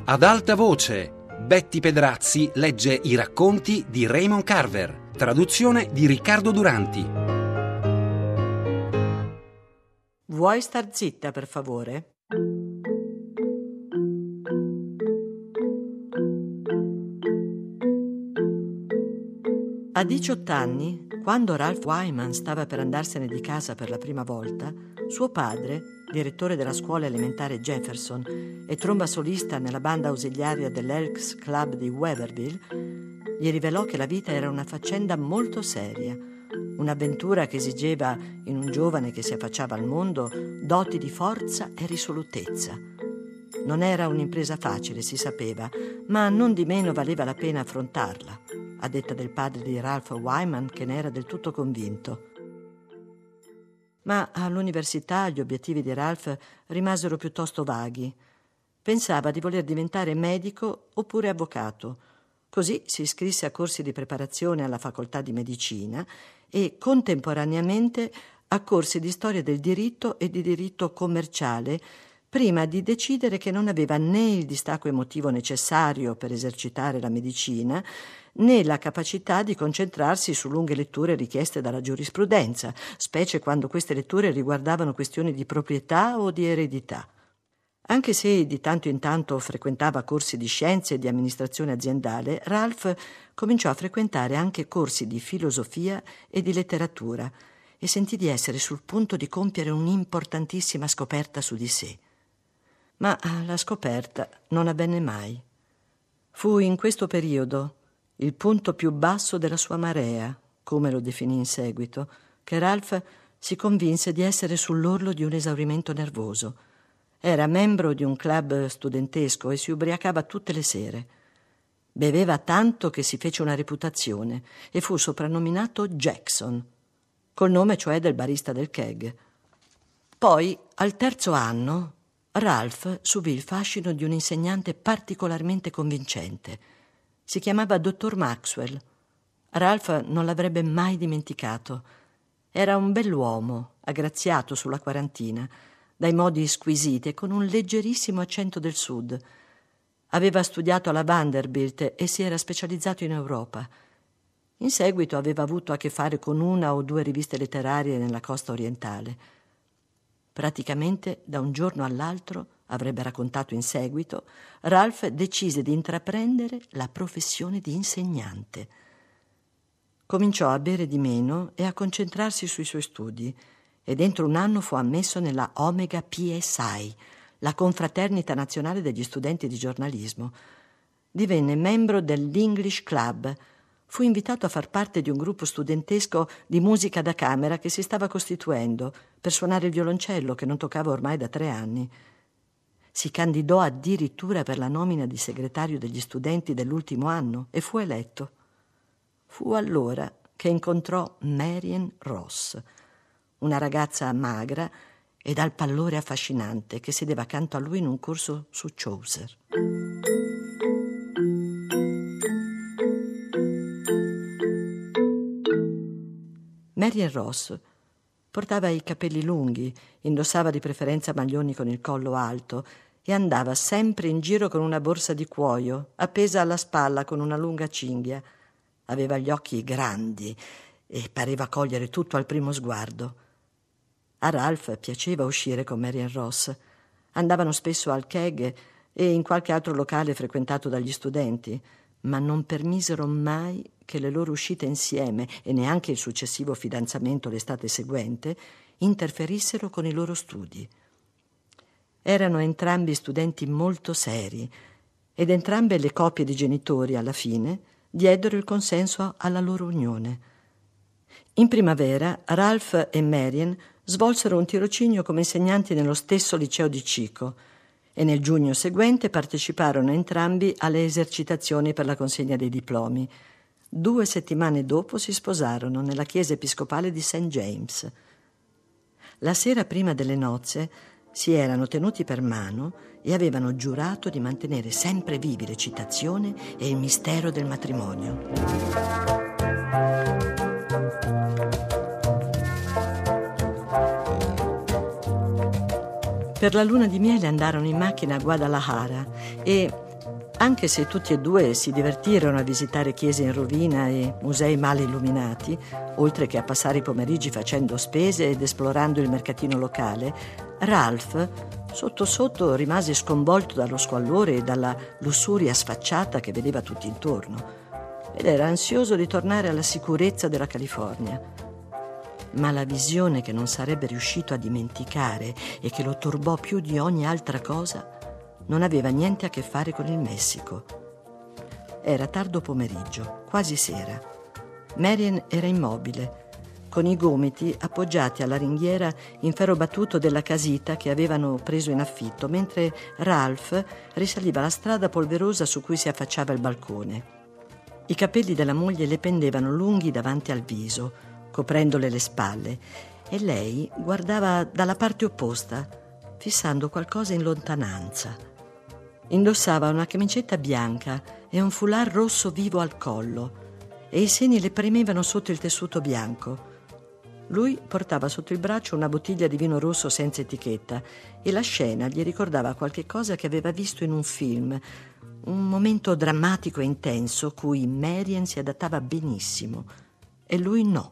Ad alta voce, Betty Pedrazzi legge i racconti di Raymond Carver, traduzione di Riccardo Duranti. Vuoi star zitta, per favore? A 18 anni, quando Ralph Wyman stava per andarsene di casa per la prima volta, suo padre, direttore della scuola elementare Jefferson e tromba solista nella banda ausiliaria dell'Elks Club di Weatherville, gli rivelò che la vita era una faccenda molto seria, un'avventura che esigeva in un giovane che si affacciava al mondo doti di forza e risolutezza. Non era un'impresa facile, si sapeva, ma non di meno valeva la pena affrontarla, a detta del padre di Ralph Wyman, che ne era del tutto convinto. Ma all'università gli obiettivi di Ralph rimasero piuttosto vaghi. Pensava di voler diventare medico oppure avvocato. Così si iscrisse a corsi di preparazione alla facoltà di medicina e contemporaneamente a corsi di storia del diritto e di diritto commerciale, prima di decidere che non aveva né il distacco emotivo necessario per esercitare la medicina, né la capacità di concentrarsi su lunghe letture richieste dalla giurisprudenza, specie quando queste letture riguardavano questioni di proprietà o di eredità. Anche se di tanto in tanto frequentava corsi di scienze e di amministrazione aziendale, Ralph cominciò a frequentare anche corsi di filosofia e di letteratura e sentì di essere sul punto di compiere un'importantissima scoperta su di sé. Ma la scoperta non avvenne mai. Fu in questo periodo, il punto più basso della sua marea, come lo definì in seguito, che Ralph si convinse di essere sull'orlo di un esaurimento nervoso. Era membro di un club studentesco e si ubriacava tutte le sere. Beveva tanto che si fece una reputazione e fu soprannominato Jackson, col nome cioè del barista del keg. Poi, al terzo anno, Ralph subì il fascino di un insegnante particolarmente convincente. Si chiamava Dottor Maxwell. Ralph non l'avrebbe mai dimenticato. Era un bell'uomo, aggraziato sulla quarantina, dai modi squisiti e con un leggerissimo accento del sud. Aveva studiato alla Vanderbilt e si era specializzato in Europa. In seguito aveva avuto a che fare con una o due riviste letterarie nella costa orientale. Praticamente da un giorno all'altro, avrebbe raccontato in seguito, Ralph decise di intraprendere la professione di insegnante. Cominciò a bere di meno e a concentrarsi sui suoi studi e dentro un anno fu ammesso nella Omega PSI, la confraternita nazionale degli studenti di giornalismo. Divenne membro dell'English Club. Fu invitato a far parte di un gruppo studentesco di musica da camera che si stava costituendo per suonare il violoncello, che non toccava ormai da 3 anni. Si candidò addirittura per la nomina di segretario degli studenti dell'ultimo anno e fu eletto. Fu allora che incontrò Marian Ross, una ragazza magra e dal pallore affascinante che sedeva accanto a lui in un corso su Chaucer. Marian Ross portava i capelli lunghi, indossava di preferenza maglioni con il collo alto e andava sempre in giro con una borsa di cuoio, appesa alla spalla con una lunga cinghia. Aveva gli occhi grandi e pareva cogliere tutto al primo sguardo. A Ralph piaceva uscire con Marian Ross. Andavano spesso al keg e in qualche altro locale frequentato dagli studenti, ma non permisero mai che le loro uscite insieme e neanche il successivo fidanzamento l'estate seguente interferissero con i loro studi. Erano entrambi studenti molto seri ed entrambe le coppie di genitori alla fine diedero il consenso alla loro unione. In primavera Ralph e Marian svolsero un tirocinio come insegnanti nello stesso liceo di Chico e nel giugno seguente parteciparono entrambi alle esercitazioni per la consegna dei diplomi. 2 settimane dopo si sposarono nella chiesa episcopale di St. James. La sera prima delle nozze si erano tenuti per mano e avevano giurato di mantenere sempre vivi l'eccitazione e il mistero del matrimonio. Per la luna di miele andarono in macchina a Guadalajara e, Anche se tutti e due si divertirono a visitare chiese in rovina e musei male illuminati, oltre che a passare i pomeriggi facendo spese ed esplorando il mercatino locale, Ralph, sotto sotto, rimase sconvolto dallo squallore e dalla lussuria sfacciata che vedeva tutto intorno, ed era ansioso di tornare alla sicurezza della California. Ma la visione che non sarebbe riuscito a dimenticare e che lo turbò più di ogni altra cosa non aveva niente a che fare con il Messico. Era tardo pomeriggio, quasi sera. Marian era immobile, con i gomiti appoggiati alla ringhiera in ferro battuto della casita che avevano preso in affitto, mentre Ralph risaliva la strada polverosa su cui si affacciava il balcone. I capelli della moglie le pendevano lunghi davanti al viso, coprendole le spalle, e lei guardava dalla parte opposta, fissando qualcosa in lontananza. Indossava una camicetta bianca e un foulard rosso vivo al collo, e i seni le premevano sotto il tessuto bianco. Lui portava sotto il braccio una bottiglia di vino rosso senza etichetta, e la scena gli ricordava qualche cosa che aveva visto in un film, un momento drammatico e intenso cui Marian si adattava benissimo e lui no.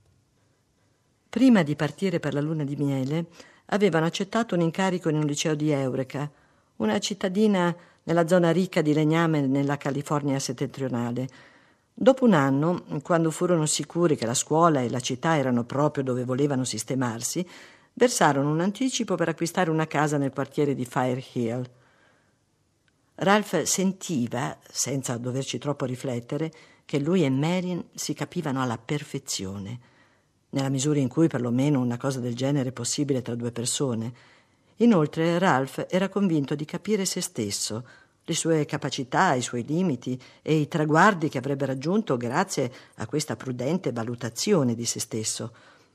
Prima di partire per la luna di miele avevano accettato un incarico in un liceo di Eureka, una cittadina nella zona ricca di legname nella California settentrionale. Dopo un anno, quando furono sicuri che la scuola e la città erano proprio dove volevano sistemarsi, versarono un anticipo per acquistare una casa nel quartiere di Fire Hill. Ralph sentiva, senza doverci troppo riflettere, che lui e Marian si capivano alla perfezione, nella misura in cui perlomeno una cosa del genere è possibile tra due persone. Inoltre Ralph era convinto di capire se stesso, le sue capacità, i suoi limiti e i traguardi che avrebbe raggiunto grazie a questa prudente valutazione di se stesso.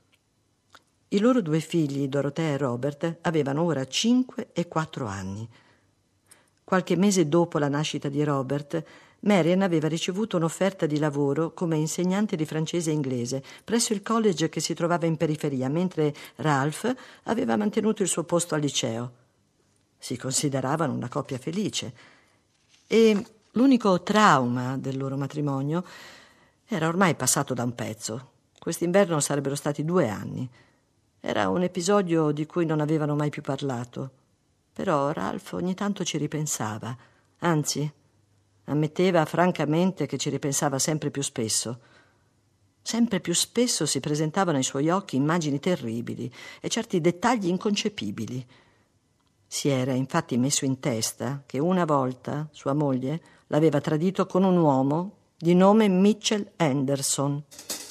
I loro due figli, Dorothea e Robert, avevano ora 5 e 4 anni. Qualche mese dopo la nascita di Robert, Marian aveva ricevuto un'offerta di lavoro come insegnante di francese e inglese presso il college che si trovava in periferia, mentre Ralph aveva mantenuto il suo posto al liceo. Si consideravano una coppia felice e l'unico trauma del loro matrimonio era ormai passato da un pezzo. Quest'inverno sarebbero stati 2 anni. Era un episodio di cui non avevano mai più parlato, però Ralph ogni tanto ci ripensava, anzi ammetteva francamente che ci ripensava sempre più spesso. Sempre più spesso si presentavano ai suoi occhi immagini terribili e certi dettagli inconcepibili. Si era infatti messo in testa che una volta sua moglie l'aveva tradito con un uomo di nome Mitchell Anderson.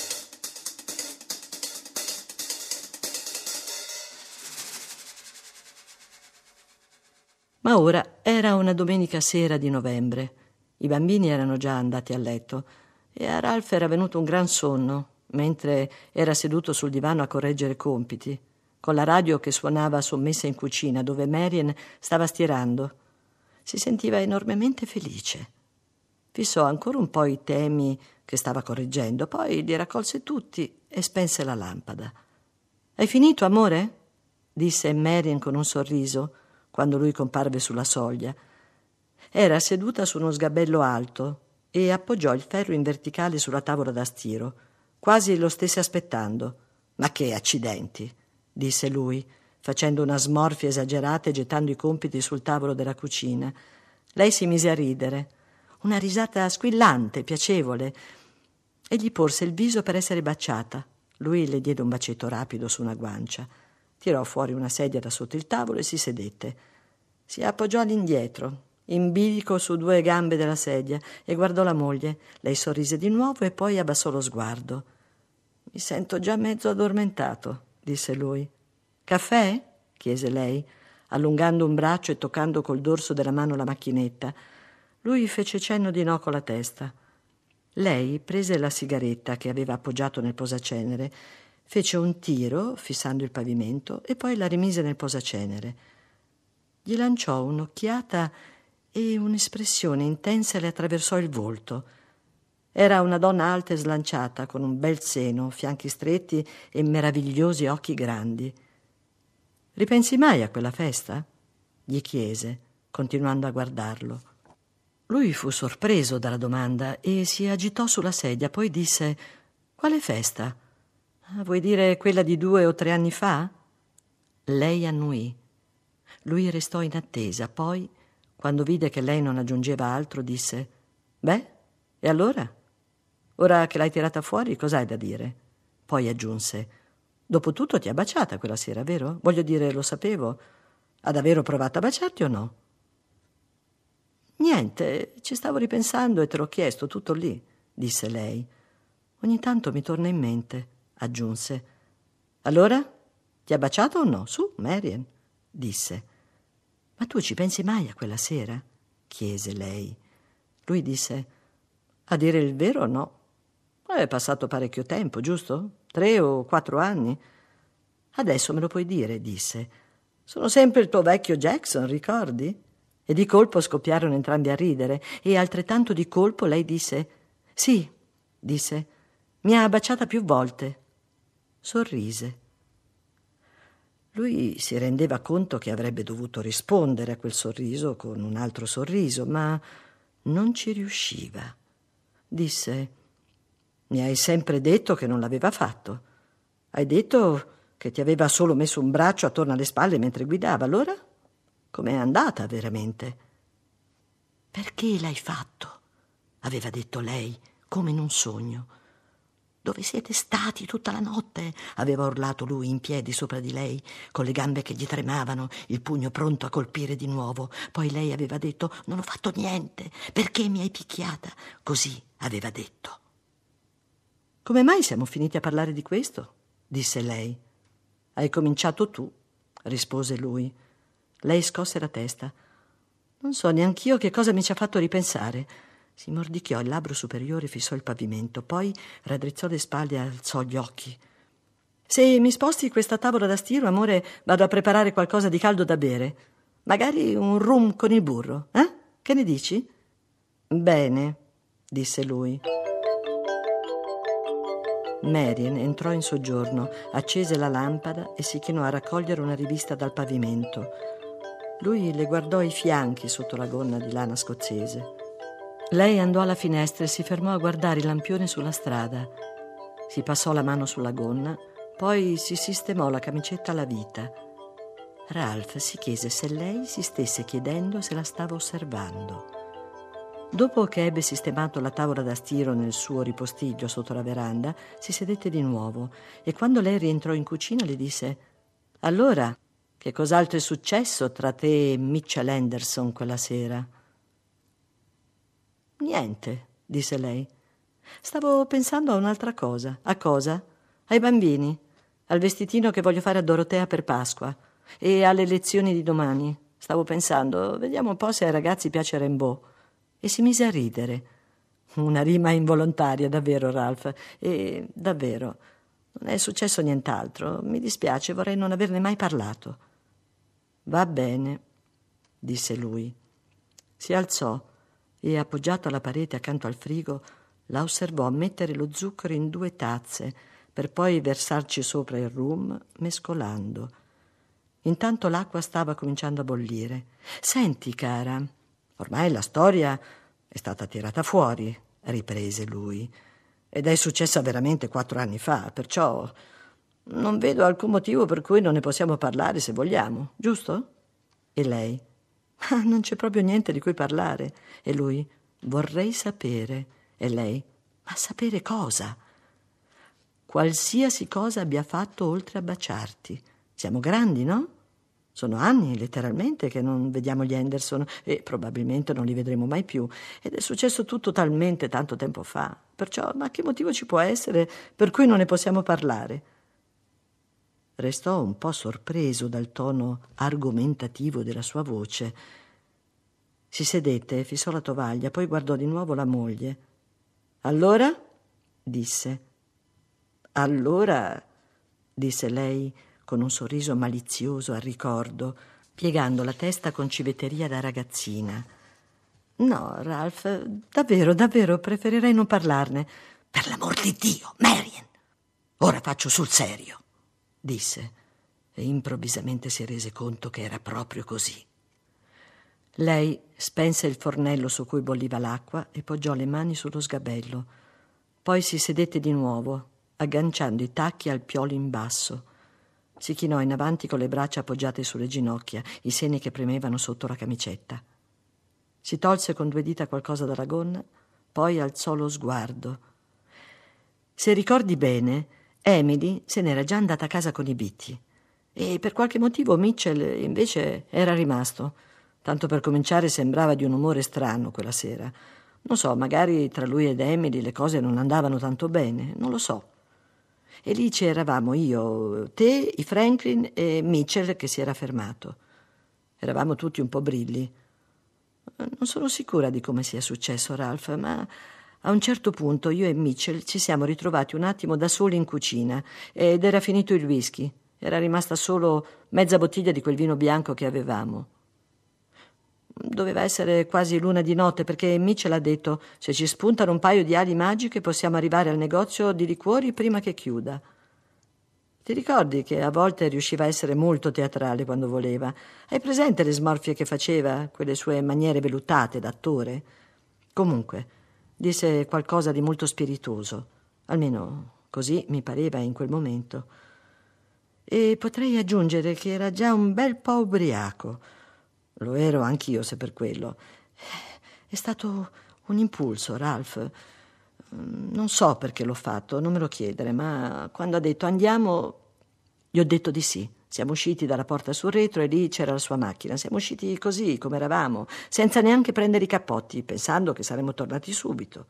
Ma ora era una domenica sera di novembre. I bambini erano già andati a letto e a Ralph era venuto un gran sonno mentre era seduto sul divano a correggere compiti, con la radio che suonava sommessa in cucina dove Marian stava stirando. Si sentiva enormemente felice. Fissò ancora un po' i temi che stava correggendo, poi li raccolse tutti e spense la lampada. «Hai finito, amore?» disse Marian con un sorriso quando lui comparve sulla soglia. Era seduta su uno sgabello alto e appoggiò il ferro in verticale sulla tavola da stiro, quasi lo stesse aspettando. «Ma che accidenti!» disse lui, facendo una smorfia esagerata e gettando i compiti sul tavolo della cucina. Lei si mise a ridere, una risata squillante, piacevole, e gli porse il viso per essere baciata. Lui le diede un bacetto rapido su una guancia, tirò fuori una sedia da sotto il tavolo e si sedette. Si appoggiò all'indietro, in bilico su 2 gambe della sedia, e guardò la moglie. Lei sorrise di nuovo e poi abbassò lo sguardo. «Mi sento già mezzo addormentato», disse lui. «Caffè?» chiese lei, allungando un braccio e toccando col dorso della mano la macchinetta. Lui fece cenno di no con la testa. Lei prese la sigaretta che aveva appoggiato nel posacenere, fece un tiro fissando il pavimento e poi la rimise nel posacenere. Gli lanciò un'occhiata e un'espressione intensa le attraversò il volto. Era una donna alta e slanciata, con un bel seno, fianchi stretti e meravigliosi occhi grandi. «Ripensi mai a quella festa?» gli chiese, continuando a guardarlo. Lui fu sorpreso dalla domanda e si agitò sulla sedia, poi disse: «Quale festa? Vuoi dire quella di 2 o 3 anni fa?» Lei annuì. Lui restò in attesa, poi, quando vide che lei non aggiungeva altro, disse: «Beh, e allora? Ora che l'hai tirata fuori, cos'hai da dire?» Poi aggiunse: «Dopotutto ti ha baciata quella sera, vero? Voglio dire, lo sapevo. Ha davvero provato a baciarti o no?» «Niente, ci stavo ripensando e te l'ho chiesto, tutto lì», disse lei. «Ogni tanto mi torna in mente», aggiunse. «Allora? Ti ha baciato o no? Su, Marian», disse. «Ma tu ci pensi mai a quella sera?» chiese lei. Lui disse: «A dire il vero, no. È passato parecchio tempo, giusto? 3 o 4 anni. Adesso me lo puoi dire», disse. «Sono sempre il tuo vecchio Jackson, ricordi?» E di colpo scoppiarono entrambi a ridere, e altrettanto di colpo lei disse: «Sì», disse, «mi ha baciata più volte». Sorrise. Lui si rendeva conto che avrebbe dovuto rispondere a quel sorriso con un altro sorriso, ma non ci riusciva. Disse: «Mi hai sempre detto che non l'aveva fatto. Hai detto che ti aveva solo messo un braccio attorno alle spalle mentre guidava. Allora? Com'è andata veramente?» «Perché l'hai fatto?» aveva detto lei, come in un sogno. «Dove siete stati tutta la notte?» aveva urlato lui in piedi sopra di lei, con le gambe che gli tremavano, il pugno pronto a colpire di nuovo. Poi lei aveva detto: «Non ho fatto niente, perché mi hai picchiata?» Così aveva detto. «Come mai siamo finiti a parlare di questo?» disse lei. «Hai cominciato tu», rispose lui. Lei scosse la testa. «Non so neanch'io che cosa mi ci ha fatto ripensare». Si mordicchiò il labbro superiore e fissò il pavimento, poi raddrizzò le spalle e alzò gli occhi. «Se mi sposti questa tavola da stiro, amore, vado a preparare qualcosa di caldo da bere. Magari un rum con il burro, eh? Che ne dici?» «Bene», disse lui. Marian entrò in soggiorno, accese la lampada e si chinò a raccogliere una rivista dal pavimento. Lui le guardò i fianchi sotto la gonna di lana scozzese. Lei andò alla finestra e si fermò a guardare il lampione sulla strada. Si passò la mano sulla gonna, poi si sistemò la camicetta alla vita. Ralph si chiese se lei si stesse chiedendo se la stava osservando. Dopo che ebbe sistemato la tavola da stiro nel suo ripostiglio sotto la veranda, si sedette di nuovo e quando lei rientrò in cucina le disse: «Allora, che cos'altro è successo tra te e Mitchell Henderson quella sera?» «Niente», disse lei. «Stavo pensando a un'altra cosa». «A cosa?» «Ai bambini, al vestitino che voglio fare a Dorotea per Pasqua e alle lezioni di domani. Stavo pensando, vediamo un po' se ai ragazzi piace Rimbaud». E si mise a ridere. Una rima involontaria, davvero, Ralph. E davvero, non è successo nient'altro. Mi dispiace, vorrei non averne mai parlato. «Va bene», disse lui. Si alzò e, appoggiato alla parete accanto al frigo, la osservò mettere lo zucchero in 2 tazze per poi versarci sopra il rum, mescolando. Intanto l'acqua stava cominciando a bollire. «Senti, cara, ormai la storia è stata tirata fuori», riprese lui, «ed è successa veramente 4 anni fa, perciò non vedo alcun motivo per cui non ne possiamo parlare se vogliamo, giusto?» E lei: «Ma non c'è proprio niente di cui parlare». E lui: «Vorrei sapere». E lei: «Ma sapere cosa?» «Qualsiasi cosa abbia fatto oltre a baciarti. Siamo grandi, no? Sono anni, letteralmente, che non vediamo gli Henderson e probabilmente non li vedremo mai più. Ed è successo tutto talmente tanto tempo fa. Perciò, ma che motivo ci può essere per cui non ne possiamo parlare?» Restò un po' sorpreso dal tono argomentativo della sua voce. Si sedette, fissò la tovaglia, poi guardò di nuovo la moglie. «Allora?» disse. «Allora», disse lei con un sorriso malizioso al ricordo, piegando la testa con civetteria da ragazzina. «No, Ralph, davvero, preferirei non parlarne». «Per l'amor di Dio, Marian! Ora faccio sul serio», disse, e improvvisamente si rese conto che era proprio così. Lei spense il fornello su cui bolliva l'acqua e poggiò le mani sullo sgabello. Poi si sedette di nuovo, agganciando i tacchi al piolo in basso. Si chinò in avanti con le braccia appoggiate sulle ginocchia, i seni che premevano sotto la camicetta. Si tolse con 2 dita qualcosa dalla gonna, poi alzò lo sguardo. Se ricordi bene, Emily se n'era già andata a casa con i Beatty e per qualche motivo Mitchell invece era rimasto. Tanto per cominciare sembrava di un umore strano quella sera. Non so, magari tra lui ed Emily le cose non andavano tanto bene, non lo so. E lì c'eravamo io, te, i Franklin e Mitchell che si era fermato. Eravamo tutti un po' brilli. Non sono sicura di come sia successo, Ralph, ma a un certo punto io e Mitchell ci siamo ritrovati un attimo da soli in cucina ed era finito il whisky. Era rimasta solo mezza bottiglia di quel vino bianco che avevamo. Doveva essere quasi l'una di notte perché Mitchell ha detto: se ci spuntano un paio di ali magiche possiamo arrivare al negozio di liquori prima che chiuda. Ti ricordi che a volte riusciva a essere molto teatrale quando voleva? Hai presente le smorfie che faceva, quelle sue maniere vellutate d'attore? Comunque, disse qualcosa di molto spiritoso, almeno così mi pareva in quel momento. E potrei aggiungere che era già un bel po' ubriaco. Lo ero anch'io, se per quello. È stato un impulso, Ralph. Non so perché l'ho fatto, non me lo chiedere, ma quando ha detto andiamo, gli ho detto di sì. Siamo usciti dalla porta sul retro e lì c'era la sua macchina. Siamo usciti così, come eravamo, senza neanche prendere i cappotti, pensando che saremmo tornati subito.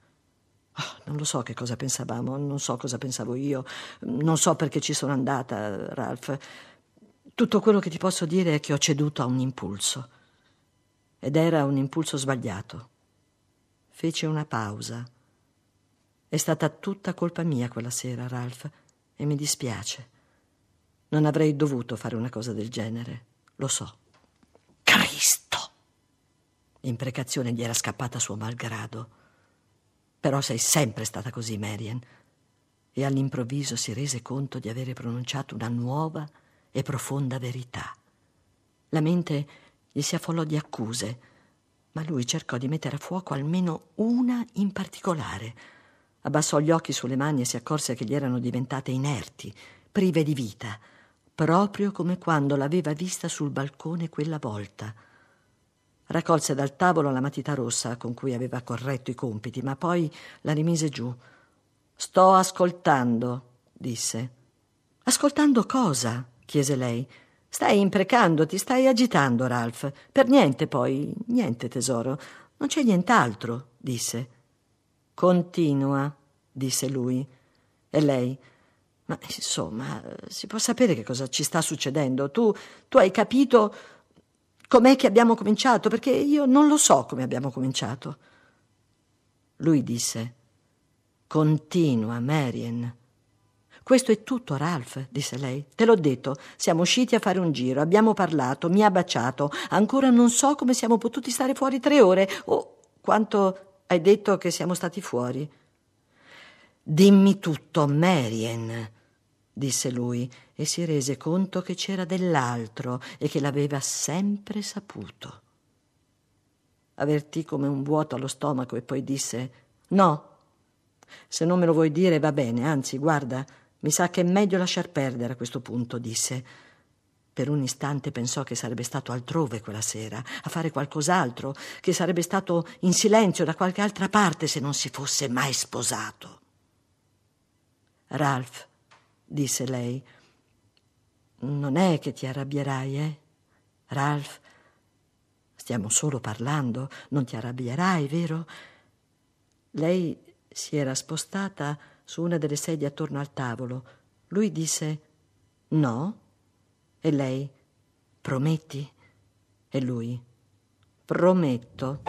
Non lo so che cosa pensavamo, non so cosa pensavo io, non so perché ci sono andata, Ralph. Tutto quello che ti posso dire è che ho ceduto a un impulso. Ed era un impulso sbagliato. Fece una pausa. È stata tutta colpa mia quella sera, Ralph, e mi dispiace. Non avrei dovuto fare una cosa del genere, lo so. Cristo! L'imprecazione gli era scappata a suo malgrado. Però sei sempre stata così, Marian. E all'improvviso si rese conto di avere pronunciato una nuova e profonda verità. La mente gli si affollò di accuse, ma lui cercò di mettere a fuoco almeno una in particolare. Abbassò gli occhi sulle mani e si accorse che gli erano diventate inerti, prive di vita, proprio come quando l'aveva vista sul balcone quella volta. Raccolse dal tavolo la matita rossa con cui aveva corretto i compiti, ma poi la rimise giù. «Sto ascoltando», disse. «Ascoltando cosa?» chiese lei. «Stai imprecando, ti stai agitando, Ralph. Per niente poi, niente tesoro. Non c'è nient'altro», disse. «Continua», disse lui. E lei: «Ma insomma, si può sapere che cosa ci sta succedendo? Tu hai capito com'è che abbiamo cominciato? Perché io non lo so come abbiamo cominciato». Lui disse: «Continua, Marian». «Questo è tutto, Ralph», disse lei. «Te l'ho detto, siamo usciti a fare un giro, abbiamo parlato, mi ha baciato. Ancora non so come siamo potuti stare fuori 3 ore o quanto hai detto che siamo stati fuori». «Dimmi tutto, Marian», disse lui, e si rese conto che c'era dell'altro e che l'aveva sempre saputo. Avvertì come un vuoto allo stomaco e poi disse: «No, se non me lo vuoi dire va bene, anzi, guarda, mi sa che è meglio lasciar perdere a questo punto», disse. Per un istante pensò che sarebbe stato altrove quella sera, a fare qualcos'altro, che sarebbe stato in silenzio da qualche altra parte se non si fosse mai sposato. «Ralph», disse lei, «non è che ti arrabbierai, eh? Ralph, stiamo solo parlando, non ti arrabbierai, vero?» Lei si era spostata su una delle sedie attorno al tavolo. Lui disse: «No?» E lei: «Prometti?» E lui: «Prometto».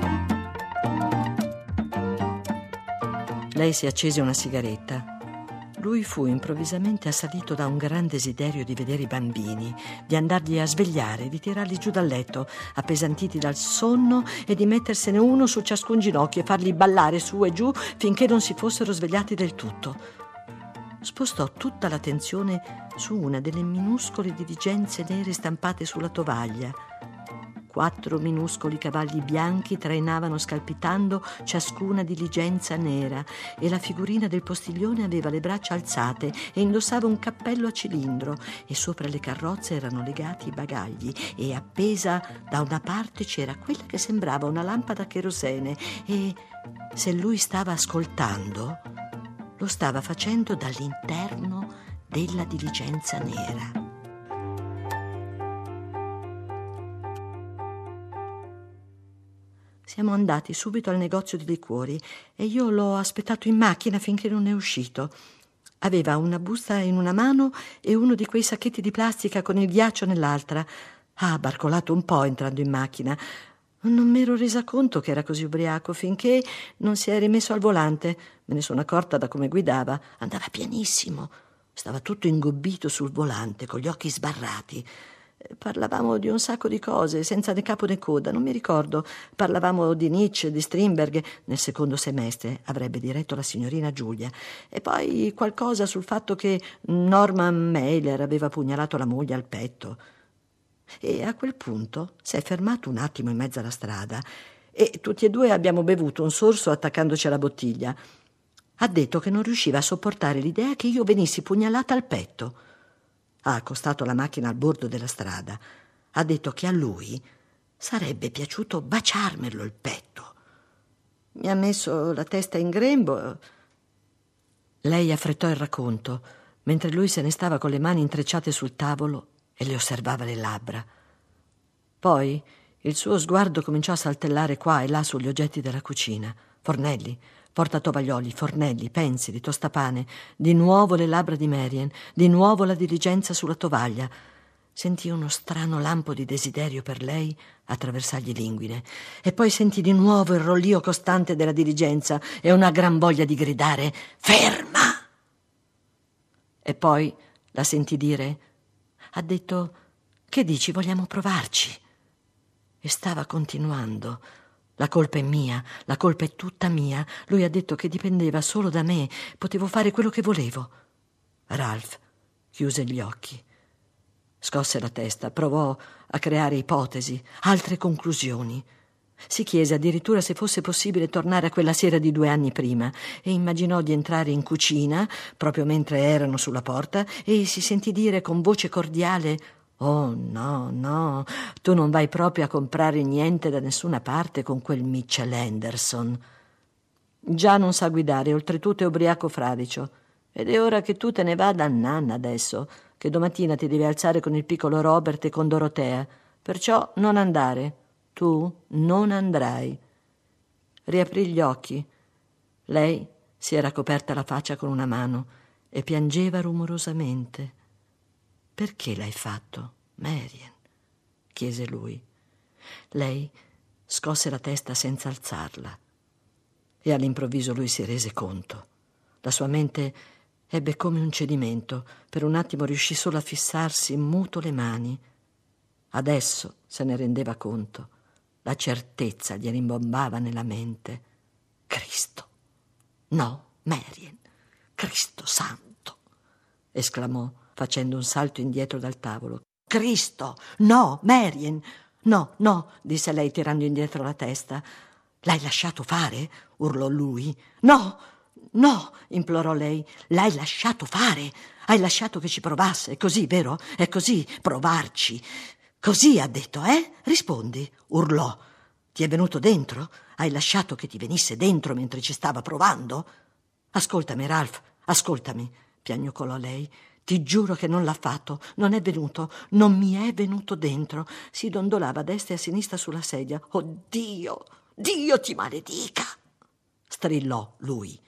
Lei si accese una sigaretta. Lui fu improvvisamente assalito da un gran desiderio di vedere i bambini, di andarli a svegliare, di tirarli giù dal letto, appesantiti dal sonno, e di mettersene uno su ciascun ginocchio e farli ballare su e giù finché non si fossero svegliati del tutto. Spostò tutta l'attenzione su una delle minuscole diligenze nere stampate sulla tovaglia. 4 minuscoli cavalli bianchi trainavano scalpitando ciascuna diligenza nera, e la figurina del postiglione aveva le braccia alzate e indossava un cappello a cilindro, e sopra le carrozze erano legati i bagagli, e appesa da una parte c'era quella che sembrava una lampada a cherosene, e se lui stava ascoltando, lo stava facendo dall'interno della diligenza nera. Siamo andati subito al negozio di liquori e io l'ho aspettato in macchina finché non è uscito. Aveva una busta in una mano e uno di quei sacchetti di plastica con il ghiaccio nell'altra. Ha barcolato un po' entrando in macchina. Non mi ero resa conto che era così ubriaco finché non si è rimesso al volante. Me ne sono accorta da come guidava. Andava pianissimo. Stava tutto ingobbito sul volante, con gli occhi sbarrati. Parlavamo di un sacco di cose, senza né capo né coda, non mi ricordo. Parlavamo di Nietzsche, di Strindberg. Nel secondo semestre avrebbe diretto la signorina Giulia. E poi qualcosa sul fatto che Norman Mailer aveva pugnalato la moglie al petto. E a quel punto si è fermato un attimo in mezzo alla strada e tutti e due abbiamo bevuto un sorso attaccandoci alla bottiglia. Ha detto che non riusciva a sopportare l'idea che io venissi pugnalata al petto. Ha accostato la macchina al bordo della strada. Ha detto che a lui sarebbe piaciuto baciarmelo il petto. Mi ha messo la testa in grembo. Lei affrettò il racconto, mentre lui se ne stava con le mani intrecciate sul tavolo e le osservava le labbra. Poi il suo sguardo cominciò a saltellare qua e là sugli oggetti della cucina. Fornelli, portatovaglioli, fornelli, pensili, tostapane, di nuovo le labbra di Marian, di nuovo la diligenza sulla tovaglia. Sentì uno strano lampo di desiderio per lei attraversargli l'inguine, e poi sentì di nuovo il rollio costante della diligenza e una gran voglia di gridare «Ferma!». E poi la sentì dire: «Ha detto, che dici, vogliamo provarci?» E stava continuando: «La colpa è mia, la colpa è tutta mia. Lui ha detto che dipendeva solo da me, potevo fare quello che volevo». Ralph chiuse gli occhi, scosse la testa, provò a creare ipotesi, altre conclusioni. Si chiese addirittura se fosse possibile tornare a quella sera di 2 anni prima e immaginò di entrare in cucina proprio mentre erano sulla porta e si sentì dire con voce cordiale: «Oh, no, no, tu non vai proprio a comprare niente da nessuna parte con quel Mitchell Henderson. Già non sa guidare, oltretutto è ubriaco fradicio. Ed è ora che tu te ne vada a nanna adesso, che domattina ti devi alzare con il piccolo Robert e con Dorotea. Perciò non andare. Tu non andrai». Riaprì gli occhi. Lei si era coperta la faccia con una mano e piangeva rumorosamente. «Perché l'hai fatto, Marian?» chiese lui. Lei scosse la testa senza alzarla e all'improvviso lui si rese conto. La sua mente ebbe come un cedimento. Per un attimo riuscì solo a fissarsi muto le mani. Adesso se ne rendeva conto. La certezza gli rimbombava nella mente. «Cristo! No, Marian! Cristo santo!» esclamò, facendo un salto indietro dal tavolo. «Cristo! No, Marian! No, no!» disse lei tirando indietro la testa. «L'hai lasciato fare?» urlò lui. «No, no!» implorò lei. «L'hai lasciato fare? Hai lasciato che ci provasse? È così, vero? È così, provarci? Così ha detto, eh? Rispondi!» urlò. «Ti è venuto dentro? Hai lasciato che ti venisse dentro mentre ci stava provando?» «Ascoltami, Ralph, ascoltami», piagnucolò lei. «Ti giuro che non l'ha fatto, non è venuto, non mi è venuto dentro». Si dondolava a destra e a sinistra sulla sedia. «Oh Dio, Dio ti maledica!» strillò lui.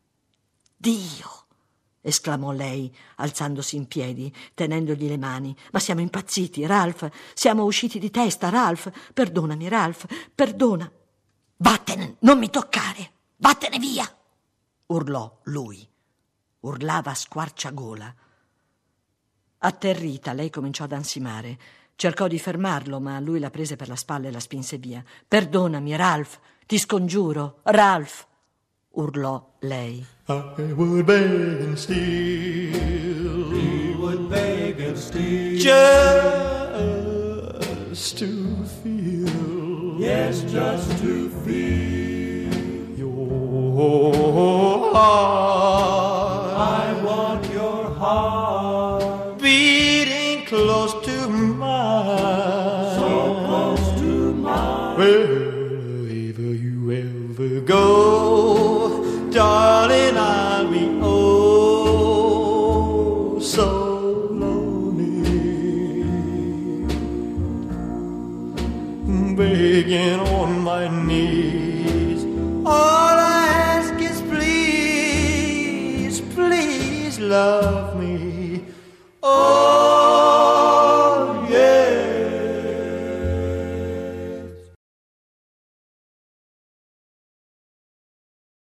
«Dio!» esclamò lei, alzandosi in piedi, tenendogli le mani. «Ma siamo impazziti, Ralph, siamo usciti di testa, Ralph. Perdonami, Ralph, perdona». «Vattene, non mi toccare, vattene via!» urlò lui. urlava a squarciagola. Atterrita, lei cominciò ad ansimare. Cercò di fermarlo, ma lui la prese per la spalla e la spinse via. «Perdonami, Ralph, ti scongiuro, Ralph!» urlò lei. I would beg and steal. He would beg and steal. Just to feel. Yes, just to feel Your heart. I want your heart Beating close to mine. so close to mine. Wherever you ever go, darling, I'll be oh so lonely, begging on my knees. All I ask is please, please love